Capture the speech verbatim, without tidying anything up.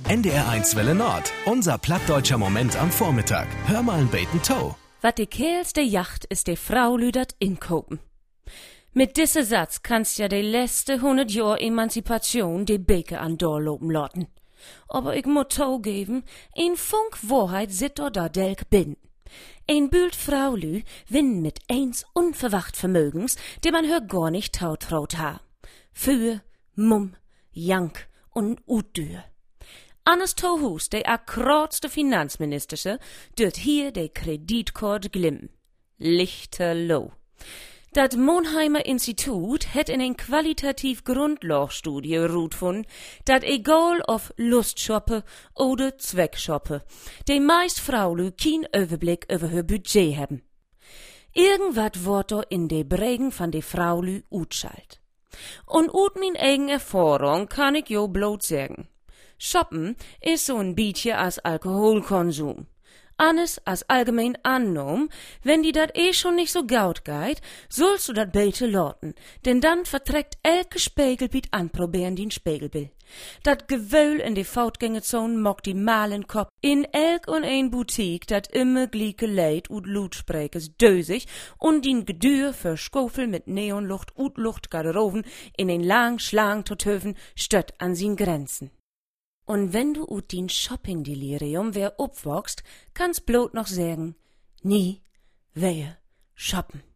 N D R eins Welle Nord. Unser plattdeutscher Moment am Vormittag. Hör mal ein Beten Toe. Wat de keelste jacht is de Frau lüdert inkopen. Mit disse Satz kannst ja de letzte hundert Jahr Emanzipation de Beke an doorlopen laten. Aber ich muss toegeben, een Funk Wahrheit sit do da delk bin. Een bühlt Fraulü winn mit eins unverwacht Vermögens, dem man hör gar nicht tautraut ha. Für, Mumm, Jank und Utdür. Annes Tohus, de akkuratste Finanzministersche, dürt hier de Kreditkort glimmen. Lichterloh. Dat Monheimer Institut het in een kwalitativ Grundlagstudie ruht von, dat egal of Lustshoppe oder Zweckshoppe, de meist Fraulü kien Überblick über haar Budget hebben. Irgendwat wordt er in de Bregen van de Fraulü utschalt. Und ut min eigen Erfahrung kann ich jo bloot sagen. Shoppen is so'n beetje als Alkoholkonsum. Alles als allgemein annom, wenn die dat eh schon nicht so gaut geit, sollst du dat beter laten, denn dann verträgt elke Spiegelbiet anprobieren din Spiegelbild. Dat Gewöhl in de Fautgängerzone mock die Malenkopf in elk und ein Boutique dat immer glieke Leid ut Lutsprechers dösig und din Gedür für Skofel mit Neonlucht ut Luchtgarderoben in den lang Schlang Totöven stött an sin Grenzen. Und wenn du ut din Shopping-Delirium wer upwachst, kannst bloot noch sagen, nie, wehe, shoppen.